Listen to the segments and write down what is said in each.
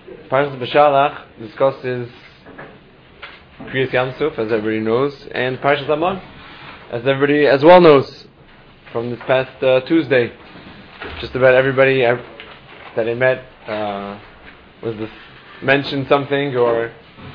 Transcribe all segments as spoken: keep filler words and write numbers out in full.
Parshas Beshalach discusses Kriyas Yamsuf, as everybody knows, and Parshas Amon, as everybody as well knows from this past uh, Tuesday. Just about everybody I, that I met uh, was this, mentioned something or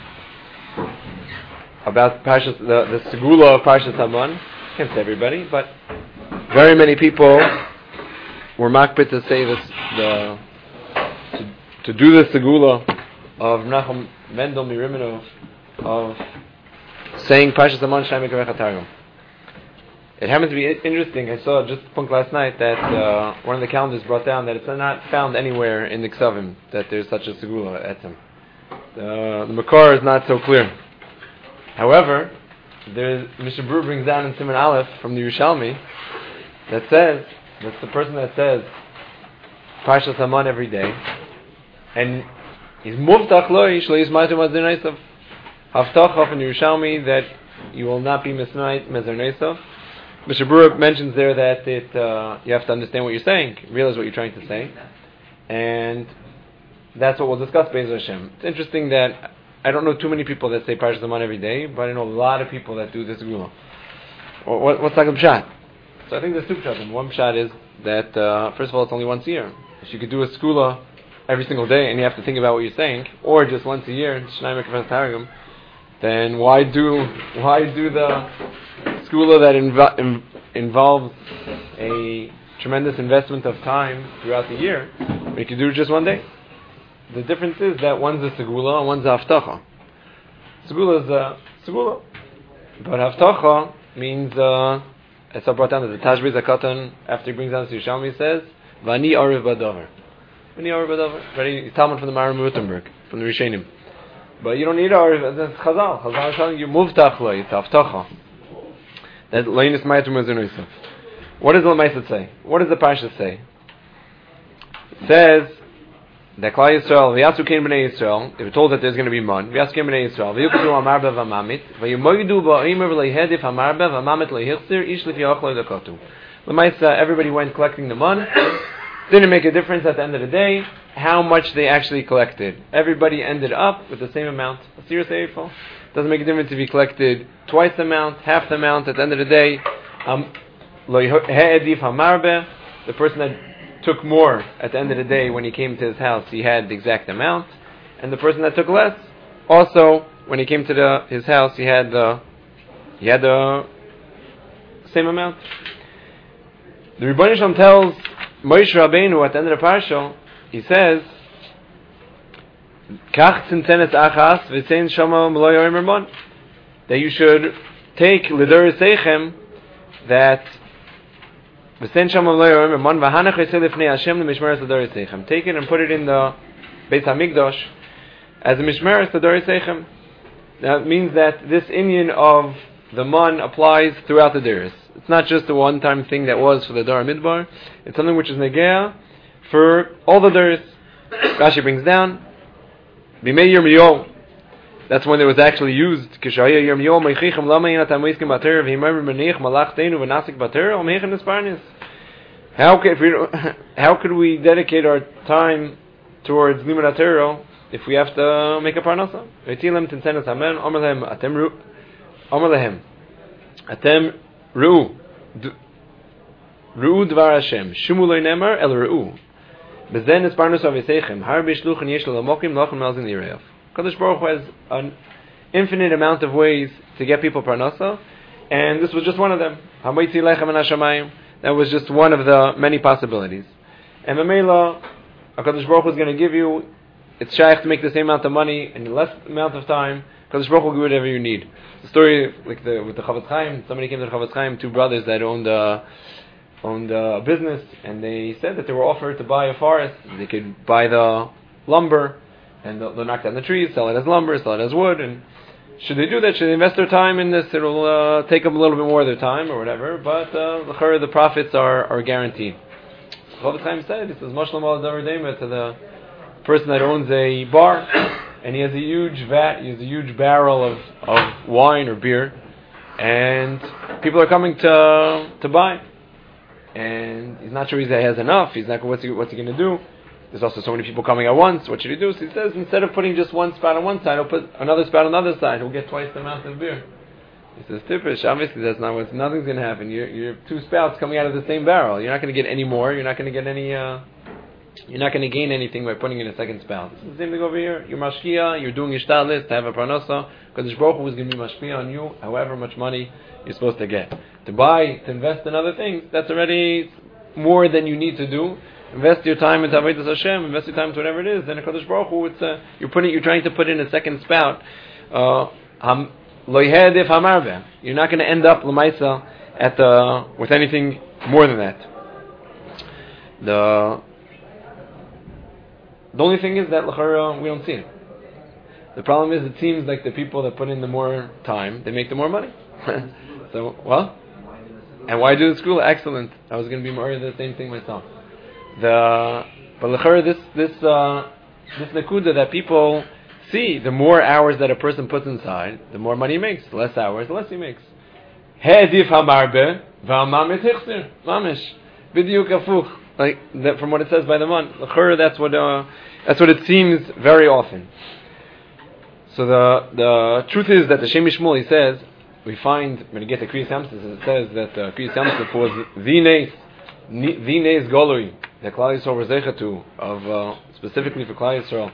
about Parshas, the, the Segula of Parshas Amon. I can't say everybody, but very many people were makpid to say this, the to, to do the Segula of Menachem Mendel Mirimino of saying Parshas Amon Shnai Mekavech HaTargum. It happens to be interesting. I saw just a point last night that uh, one of the calendars brought down that it's not found anywhere in the Ksavim that there's such a Segula etzem. The, the Makar is not so clear. However, there's Mishnah Berurah brings down in Siman Aleph from the Yerushalmi that says that's the person that says Parshas Amon every day, and he's muftach lo shlo yismaitu mazerneisav haftach in Yerushalmi that you will not be mismait mazerneisav. Mishnah Berurah mentions there that it uh, you have to understand what you're saying, realize what you're trying to say, and that's what we'll discuss Be'ez Hashem. It's interesting that I don't know too many people that say Parshas Amon every day, but I know a lot of people that do this Segula. What, what's like a pshat? So I think there's two pshatim. One pshat is that, uh, first of all, it's only once a year. If you could do a Segula every single day and you have to think about what you're saying, or just once a year, Shnai Mekavech HaTargum, then why do why do the Segula that inv- inv- involves a tremendous investment of time throughout the year when you could do it just one day? The difference is that one's a Segula and one's a Haftacha. Segula is a Segula. But Haftacha means, uh, as I brought down, that the Tashbeiz HaKatan, after he brings down the Yerushalmi, says, Vani Ariv Badavar. Vani Ariv Badavar. Very Talmud from the Maram Württemberg, from the Rishonim. But you don't need Ariv, that's Chazal. Chazal is telling you, Muftach lo, it's Haftacha. That Leinis Mayatum Ezunoisov. What does the Lamaisa say? What does the Parsha say? It says, that Klal Yisrael, v'yasu kein b'nei Yisrael, if we're told that there's going to be man, v'yasu kein b'nei Yisrael, v'yukadu amarbe v'amamit, v'yumoidu ba'omer v'leihedif amarbe v'amamit leihchzir, ish l'fi ochloi l'kotu. L'maisa, everybody went collecting the man. Didn't make a difference at the end of the day how much they actually collected. Everybody ended up with the same amount. A serious eifel. Doesn't make a difference if you collected twice the amount, half the amount. At the end of the day, um, leihedif amarbe, the person that took more at the end of the day when he came to his house, he had the exact amount, and the person that took less, also when he came to the, his house, he had the he had the same amount. The Rebbeinu Shalom tells Moshe Rabbeinu at the end of the parsha, he says, "Kach tzintenes achas v'tzein shama m'lo yorim ramon," that you should take l'dor seichem that. Take it and put it in the Beit HaMikdash as a Mishmeres L'Dorei Seichem. That means that this inyan of the man applies throughout the Deris. It's not just a one-time thing that was for the Dor Midbar. It's something which is Negea for all the Deris. Rashi brings down Bimei Yirmiyahu. That's when it was actually used. How could, if we, how could we dedicate our time towards Limud HaTorah if we have to make a parnasa? Atem ru'u ru'u dvar Hashem shumu lo nemar el ru'u bezen es parnasa v'seichem har b'shluchen yesh lo lamokim lochem malzin yirev. Kadosh Baruch Hu has an infinite amount of ways to get people parnasa, and this was just one of them. Hamoitzi lechem min hashamayim. That was just one of the many possibilities. And Mamela, HaKadosh Baruch Hu is going to give you, it's shaykh to make the same amount of money in less amount of time. HaKadosh Baruch Hu will give you whatever you need. The story like the, with the Chavetz Chaim, somebody came to the Chavetz Chaim, two brothers that owned a, owned a business, and they said that they were offered to buy a forest. They could buy the lumber, and they'll, they'll knock down the trees, sell it as lumber, sell it as wood, and should they do that? Should they invest their time in this? It'll uh, take them a little bit more of their time or whatever, but uh, the profits are, are guaranteed. Chavetz Chaim said, he says, Mashlam al Davar Dema, to the person that owns a bar, and he has a huge vat, he has a huge barrel of, of wine or beer, and people are coming to to buy. And he's not sure he has enough, he's not, what's he, what's he going to do? there's also so many people coming at once. What should he do? So he says, instead of putting just one spout on one side, he'll put another spout on the other side. He'll get twice the amount of beer. He says, Tipish, obviously that's not what's, nothing's going to happen. You're, you're two spouts coming out of the same barrel. You're not going to get any more. You're not going to get any, uh, you're not going to gain anything by putting in a second spout. It's the same thing over here. You're mashkia, you're doing ishtadlis to have a parnasa, because the Baruch Hu is going to be mashkia on you, however much money you're supposed to get. To buy, to invest in other things, that's already more than you need to do. Invest your time into Avodas Hashem, invest your time into whatever it is, then HaKadosh Baruch Hu, it's, uh, you're putting, you're trying to put in a second spout. Uh, um, Loihedif hamarve. You're not going to end up l'maisa at the with anything more than that. The the only thing is that l'chara we don't see it. The problem is it seems like the people that put in the more time, they make the more money. So well, and why do the school? Excellent. I was going to be more of the same thing myself. The but l'chara this this uh, this nakuda that people see, the more hours that a person puts inside, the more money he makes. The less hours, the less he makes. Hedif hamarbe v'amamit hichsir mamish b'diuk afuch. Like that, from what it says by the man. L'chara, that's what uh, that's what it seems very often. So the the truth is that the Shem Mishmul, he says, we find when you get to Kriyas Yamsuf, it says that uh, Kriyas Yamsuf was the nes the nes golui that Klal Yisrael was zeicha to of uh, specifically for Klal Yisrael.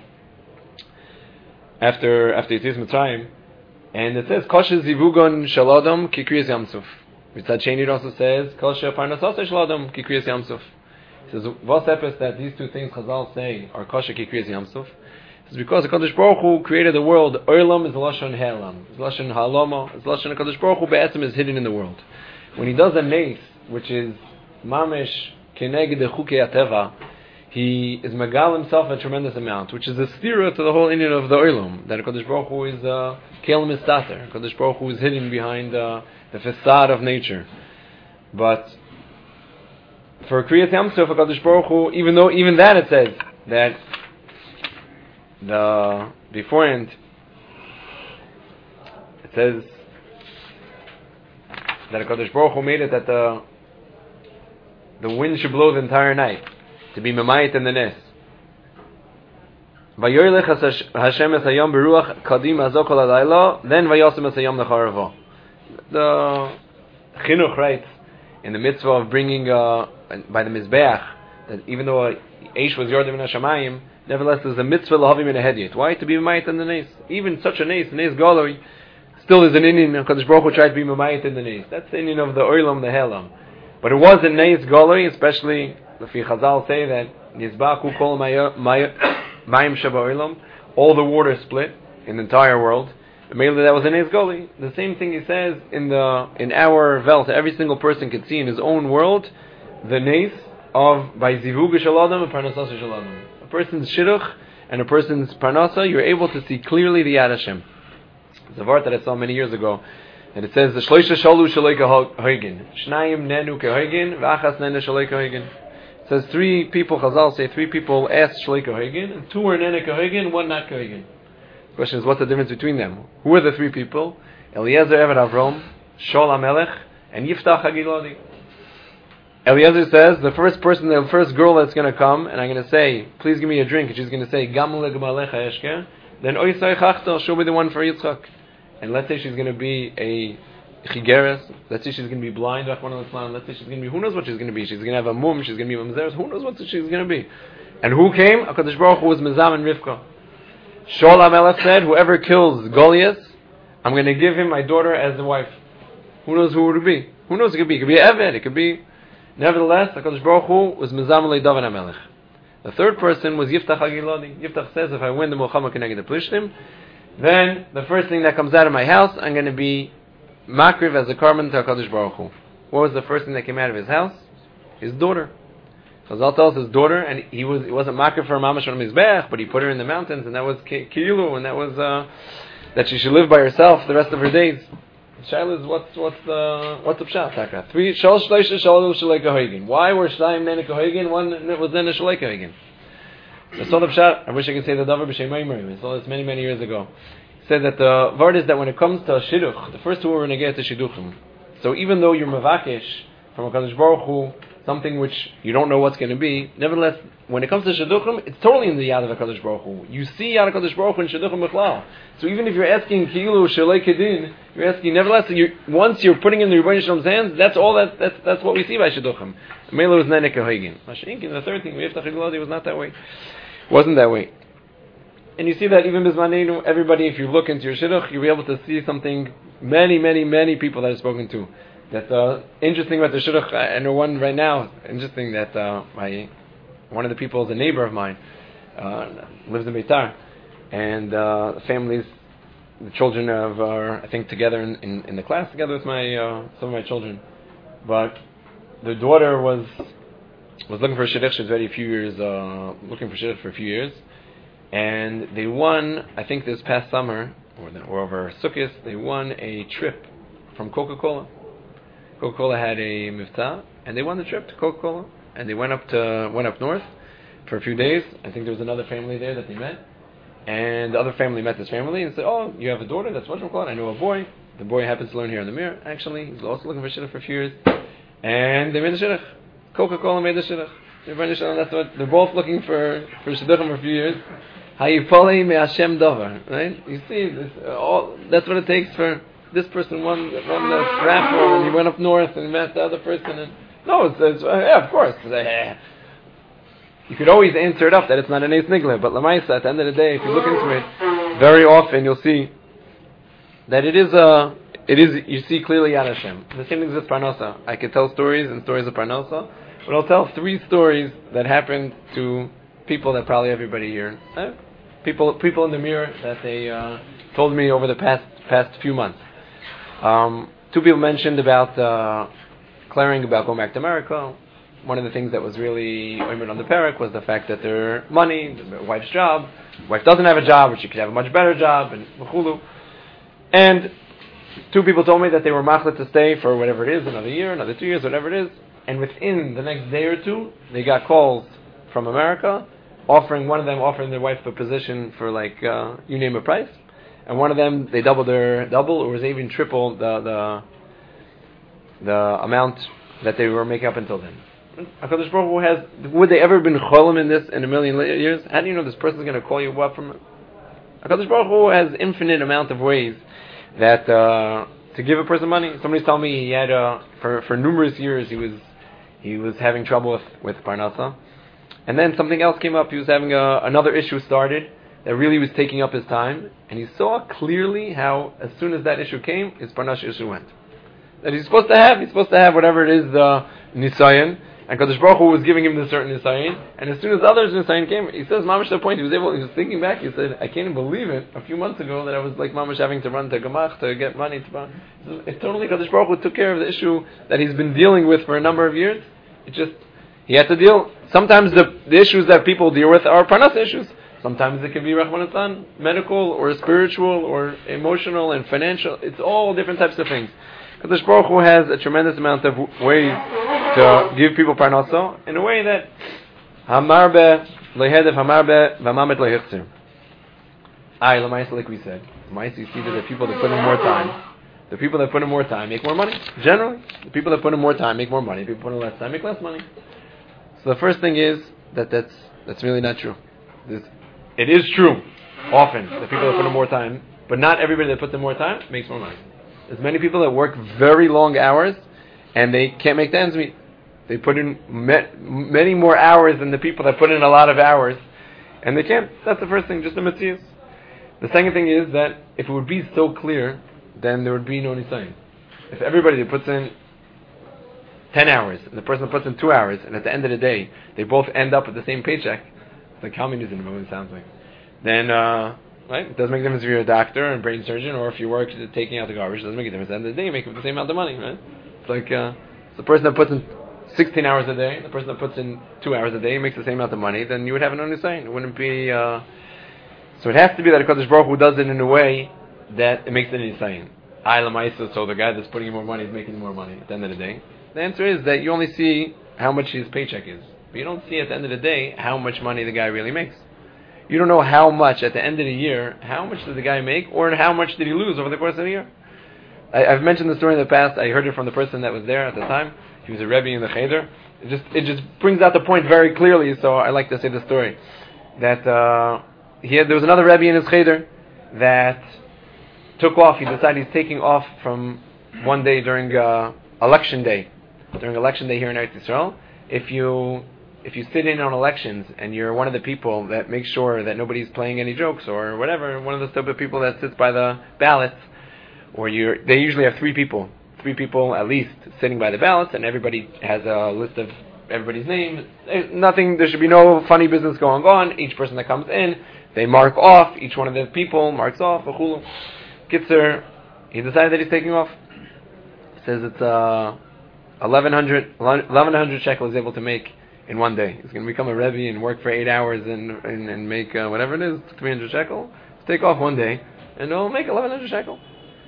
After after Yetzias Mitzrayim, and it says Kosher Zivugon Shaladam Ki Kriyas Yamsuf. Mitzad Sheni it also says Kosher Parnasasa Shaladam Ki Kriyas Yamsuf. It says Vos Epes that these two things Chazal say are Kosher Ki Kriyas Yamsuf. It's because the Kadosh Baruch Hu created the world. Olam is Lashon Helam, it's Lashon Haloma, it's Lashon Kadosh Baruch Hu Be'etzim is hidden in the world. When he does a nes, which is Mamish Keneged Chukei HaTeva, he is megal himself a tremendous amount, which is a stira to the whole Indian of the Olam, that Kadosh Baruch Hu is Kel Mistater. Kadosh Baruch Hu is hidden behind uh, the facade of nature. But for Kriyas Yamsuf, Kadosh Baruch Hu, even though even that it says that the beforehand it says that Kadosh Baruch Hu made it that the the wind should blow the entire night, to be memayit in the nes. Vayoylech Hashem es hayom beruach kadim azokol alayla, then vayosem es hayom necharavo. The chinuch writes in the mitzvah of bringing uh, by the mizbeach that even though Eish was yordim in Hashemayim, nevertheless there's a mitzvah lahavim in a hediyot. Why? To be memayit in the nes. Even such a nes, nes galoi, still is an Indian. Kadosh Baruch Hu tried to be memayit in the nes. That's the Indian of the oilam, the helam. But it was in nes galoi, especially. The Chazal say that Nizbaku kol mayim sheba olam, all the water split in the entire world. Mainly that was a nes goli. The same thing he says in the in our Welt. Every single person could see in his own world the nes of by zivug shaladam and parnasa shaladam. A person's shidduch and a person's parnasa, you're able to see clearly the Yad Hashem. It's a vart that I saw many years ago, and it says the shloisha shalu shaleika hoigin, shnayim nenu kehoigin, v'achas nenu shaleika hoigin. It says three people, Chazal say three people asked Shleika Hoigin, and two were Nene Hoigin, one not Hoigin. The question is, what's the difference between them? Who are the three people? Eliezer Eved Avrom, Shol HaMelech, and Yiftach HaGiladi. Eliezer says, the first person, the first girl that's going to come, and I'm going to say, please give me a drink, and she's going to say, Gamle Gemalecha Eshker, then Oisai Chachtel, she'll be the one for Yitzchak. And let's say she's going to be a Chigeres, let's say she's going to be blind, let's say she's going to be, who knows what she's going to be, she's going to have a mum, she's going to be mamzeres, who knows what she's going to be. And who came? HaKadosh Baruch Hu was Mizam and Rivka. Shaul HaMelech said, whoever kills Goliath, I'm going to give him my daughter as the wife. Who knows who it would be? Who knows it could be? It could be Eved, it could be, nevertheless, HaKadosh Baruch Hu was Mizam Alei David HaMelech. The third person was Yiftach HaGiladi. Yiftach says, if I win the Mulchama Keneged the Plishtim, then the first thing that comes out of my house, I'm going to be Makriv as a carbon to HaKadosh Baruch Hu. What was the first thing that came out of his house? His daughter. Chazal tells his daughter, and he was it wasn't Makriv for Mamash on Mizbech, but he put her in the mountains, and that was Kilu, and that was uh, that she should live by herself the rest of her days. Shaila is what's what's the what's the pshat taka? Three shal shleisha shalu shaleika hoigin. Why were shleim nenika hoigin? One was then a shaleika hoigin. I saw the pshat. I wish I could say the davar b'shem meimerim. I saw this many many years ago. Said that the word is that when it comes to shidduch, the first two are going to get to shidduchim. So even though you're mavakesh from HaKadosh Baruch Hu something which you don't know what's going to be. Nevertheless, when it comes to Shidduchim, it's totally in the Yad of HaKadosh Baruch Hu. You see Yad HaKadosh Baruch Hu in Shidduchim B'chlal. So even if you're asking Kilu Shalei Kedin, you're asking, nevertheless, you're, once you're putting in the Rebbeinu Shalom's hands, that's all that, that's, that's what we see by Shidduchim. Mela was Nenek HaHegin. Mashiach, the third thing, V'yeftach Hagiladi was not that way. It wasn't that way. And you see that even Bizmanenu, everybody, if you look into your Shidduch, you'll be able to see something, many, many, many people that I've spoken to. That's uh, interesting about the Shidduch. I know one right now, interesting that uh, my one of the people is a neighbor of mine, uh, lives in Beitar, and uh, the families, the children of are, I think, together in, in, in the class, together with my uh, some of my children. But the daughter was was looking for a Shidduch. She was already a few years, uh, looking for Shidduch for a few years. And they won, I think this past summer, or, the, or over Sukkot, they won a trip from Coca-Cola. Coca-Cola had a mivta, and they won the trip to Coca-Cola. And they went up to went up north for a few days. I think there was another family there that they met. And the other family met this family and said, oh, you have a daughter, that's what we're called. I know a boy. The boy happens to learn here in the Mir, actually. He's also looking for Shidduch for a few years. And they made the Shidduch. Coca-Cola made the Shidduch. That's what, they're both looking for, for Shidduchim for a few years. Hayipolei me Hashem Dover, right? You see, this, uh, all, that's what it takes for this person won, won the raffle, and he went up north and met the other person. And no, it's, it's uh, yeah, of course. It's, uh, you could always answer it up that it's not an ace nigla, but lamaisa, at the end of the day, if you look into it, very often you'll see that it is a, it is, you see clearly Yad Hashem. The same thing with Parnasa. I could tell stories and stories of Parnasa, but I'll tell three stories that happened to people that probably everybody here. Uh, People, people in the mirror that they uh, told me over the past past few months. Um, two people mentioned about uh, declaring about going back to America. One of the things that was really oimed on the parak was the fact that their money, their wife's job, the wife doesn't have a job, but she could have a much better job, and v'chulu. And two people told me that they were machlet to stay for whatever it is, another year, another two years, whatever it is. And within the next day or two, they got calls from America, offering, one of them offering their wife a position for like, uh, you name a price. And one of them, they doubled their, double, or was even triple the, the, the amount that they were making up until then. HaKadosh Baruch Hu has, would they ever been cholim in this in a million years? How do you know this person's going to call you up from it? HaKadosh Baruch Hu has infinite amount of ways that, uh, to give a person money. Somebody's telling me he had, uh, for, for numerous years he was, he was having trouble with, with Parnasa. And then something else came up. He was having a, another issue started that really was taking up his time. And he saw clearly how, as soon as that issue came, his Parnash issue went. That he's supposed to have. He's supposed to have whatever it is, the Nisayan. And Kadosh Baruch Hu was giving him the certain Nisayan. And as soon as others Nisayan came, he says, Mamash, to the point, he was able, he was thinking back, he said, I can't even believe it, a few months ago, that I was like Mamash having to run to Gamach to get money to buy. It's totally Kadosh Baruch Hu took care of the issue that he's been dealing with for a number of years. It just, he had to deal. Sometimes the, the issues that people deal with are Parnas issues. Sometimes it can be Rahman Hassan, medical or spiritual or emotional and financial. It's all different types of things. Kadosh Baruch Hu has a tremendous amount of ways to give people Parnaso in a way that Hamarbe Lehedef Hamarbe Vamamet Lehichtzir. Aye, Lamaisa, like we said. Lamaisa, you see that the people that put in more time, the people that put in more time make more money. Generally, the people that put in more time make more money. The people that put in less time make less money. So the first thing is that that's that's really not true. This, it is true, often, the people that put in more time, but not everybody that puts in more time makes more money. There's many people that work very long hours, and they can't make the ends meet. They put in me- many more hours than the people that put in a lot of hours, and they can't. That's the first thing, just the mitzvahs. The second thing is that if it would be so clear, then there would be no nisayin. If everybody that puts in ten hours, and the person that puts in two hours, and at the end of the day, they both end up with the same paycheck, it's like communism, it sounds like, then, uh, right, it doesn't make a difference if you're a doctor or a brain surgeon, or if you work taking out the garbage, it doesn't make a difference. At the end of the day, you make the same amount of money, right? It's like, uh, the person that puts in sixteen hours a day, the person that puts in two hours a day makes the same amount of money, then you would have an understanding. It wouldn't be, uh, so it has to be that HaKadosh Baruch Hu does it in a way that it makes it insane. I lamaisa, so the guy that's putting in more money is making more money at the end of the day. The answer is that you only see how much his paycheck is. But you don't see at the end of the day how much money the guy really makes. You don't know how much at the end of the year, how much did the guy make, or how much did he lose over the course of the year. I, I've mentioned the story in the past. I heard it from the person that was there at the time. He was a Rebbe in the Cheder. It just it just brings out the point very clearly. So I like to say the story that uh, he had, there was another Rebbe in his cheder that took off. He decided he's taking off from one day during uh, election day. During election day here in Eretz Yisrael, if you if you sit in on elections and you're one of the people that makes sure that nobody's playing any jokes or whatever, one of the type of people that sits by the ballots, or you're, they usually have three people, three people at least sitting by the ballots, and everybody has a list of everybody's name. There's nothing, there should be no funny business going on. Each person that comes in, they mark off. Each one of the people marks off. Achulu. Kitzer, he decided that he's taking off. Says it's uh, eleven hundred shekels he's able to make in one day. He's going to become a Rebbe and work for eight hours and and, and make uh, whatever it is, three hundred shekel. Let's take off one day and he'll make eleven hundred shekel.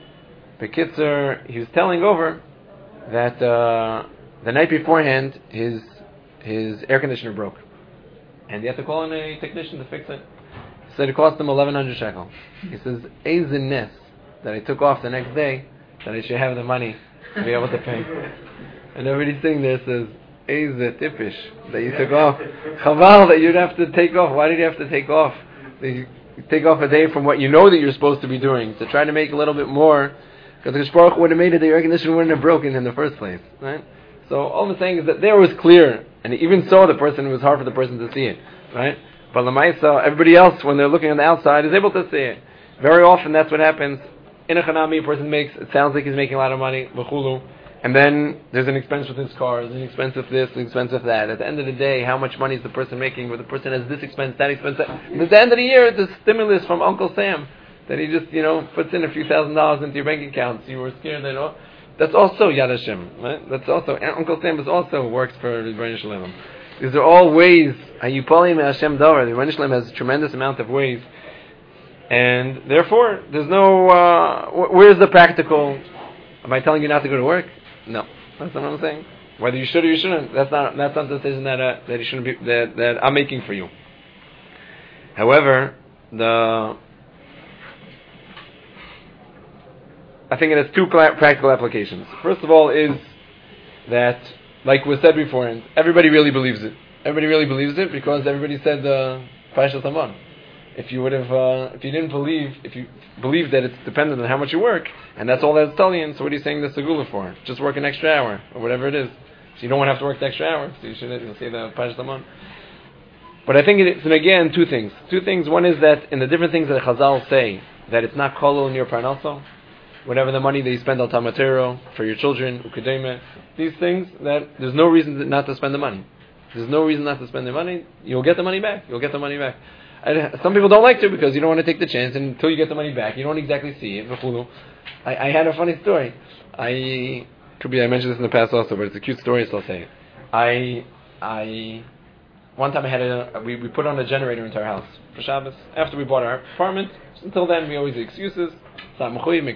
The Kitzer, he was telling over that uh, the night beforehand his his air conditioner broke, and he had to call in a technician to fix it. He said it cost him eleven hundred shekel. He says, "Eizin nes that I took off the next day that I should have the money to be able to pay." And everybody sitting there says, "Eize tipish that you took off. Chaval that you'd have to take off. Why did you have to take off? You take off a day from what you know that you're supposed to be doing to try to make a little bit more." Because the Baruch would have made it, the air conditioner wouldn't have broken in the first place, right? So all I'm saying is that there was clear, and even so, the person, it was hard for the person to see it, right? But Lamaisa, everybody else, when they're looking on the outside, is able to see it. Very often, that's what happens. In a Chanami, a person makes, it sounds like he's making a lot of money, v'chulu, and then there's an expense with his car, there's an expense with this, an expense with that. At the end of the day, how much money is the person making? Where the person has this expense, that expense, that. And at the end of the year, it's a stimulus from Uncle Sam. That he just, you know, puts in a few thousand dollars into your bank account. So you were scared that, oh, that's also Yad Hashem, right? That's also, Uncle Sam is also works for Rebbeinu Shalom. These are all ways, Hayupolim Hashem Davar, the Rebbeinu Shalom has a tremendous amount of ways. And therefore, there's no, uh, where's the practical, am I telling you not to go to work? No. That's not what I'm saying. Whether you should or you shouldn't, that's not, that's not the decision that, uh, that you shouldn't be, that, that I'm making for you. However, the, I think it has two pla- practical applications. First of all is that, like was said before, everybody really believes it. Everybody really believes it because everybody said uh, Parashat Haman. If you would have, uh, if you didn't believe, if you believe that it's dependent on how much you work, and that's all that's telling you, so what are you saying the segula for? Just work an extra hour or whatever it is. So you don't want to have to work the extra hour. So you should you'll say the Parashat Haman. But I think it's, and again, two things. Two things. One is that in the different things that Chazal say, that it's not kolol in your parnaso. Whatever the money that you spend on tamatero for your children, ukademe, these things, that there's no reason to not to spend the money. There's no reason not to spend the money. You'll get the money back. You'll get the money back. I, some people don't like to because you don't want to take the chance, and until you get the money back, you don't exactly see it. I, I had a funny story. I could be I mentioned this in the past also, but it's a cute story, so I'll say it. I I one time I had a we, we put on a generator into our house for Shabbos after we bought our apartment. Until then, we always had excuses. Came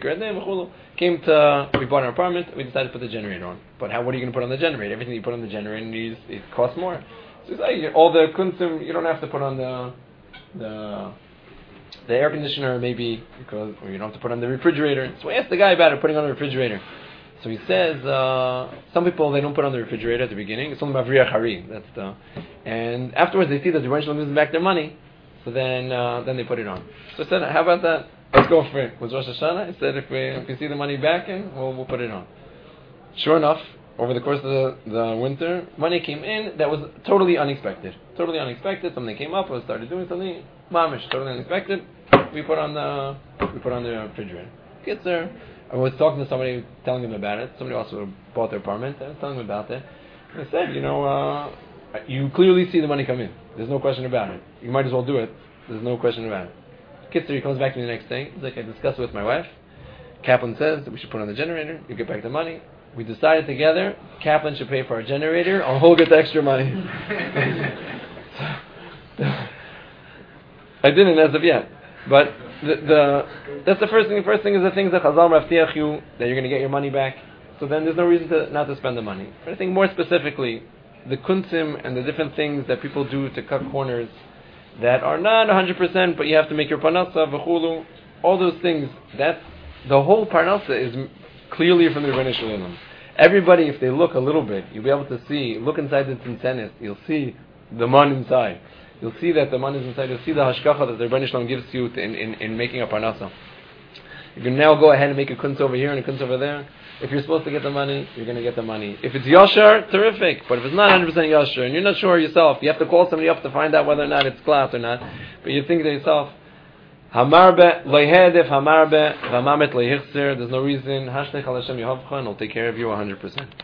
to, we bought an apartment, we decided to put the generator on. But how, what are you going to put on the generator? Everything you put on the generator needs, it costs more. So it's like, all the kunsim, you don't have to put on the, the, the air conditioner maybe, because, or you don't have to put on the refrigerator. So we asked the guy about it, putting on the refrigerator. So he says, uh, some people, they don't put on the refrigerator at the beginning. It's only Mavriyah Hari. That's the, and afterwards they see that the Rebbeinu Shalom gives back their money. So then, uh, then they put it on. So I said, how about that? Let's go for it. It was Rosh Hashanah. I said, if we, if we see the money back in, we'll, we'll put it on. Sure enough, over the course of the, the winter, money came in that was totally unexpected. Totally unexpected. Something came up. I started doing something. Mamish, totally unexpected. We put on the, we put on the refrigerator. Gets there. I was talking to somebody, telling them about it. Somebody also bought their apartment. I was telling them about it. And I said, you know, uh, you clearly see the money come in. There's no question about it. You might as well do it. There's no question about it. Kitzer, he comes back to me the next day. He's like, I discussed it with my wife. Kaplan says that we should put on the generator. You get back the money. We decided together, Kaplan should pay for our generator, or he'll get the extra money. I didn't as of yet. But the, the that's the first thing. The first thing is the things that Chazal maftiach you, that you're going to get your money back. So then there's no reason to not to spend the money. But I think more specifically, the kunsim and the different things that people do to cut corners that are not one hundred percent, but you have to make your parnasa, v'chulu, all those things, that's, the whole parnasa is clearly from the Rebbeinu Shalom. Everybody, if they look a little bit, you'll be able to see, look inside the Tzimtzenis, you'll see the man inside. You'll see that the man is inside. You'll see the hashkacha that the Rebbeinu Shalom gives to you in, in, in making a parnasa. You can now go ahead and make a kunz over here and a kunz over there. If you're supposed to get the money, you're going to get the money. If it's yashar, terrific. But if it's not one hundred percent yashar, and you're not sure yourself, you have to call somebody up to find out whether or not it's class or not. But you think to yourself, Hamarbe loihedef hamarbe v'amamet loihichser. There's no reason. Hashtag Hashem Yehovcha, and I'll take care of you one hundred percent.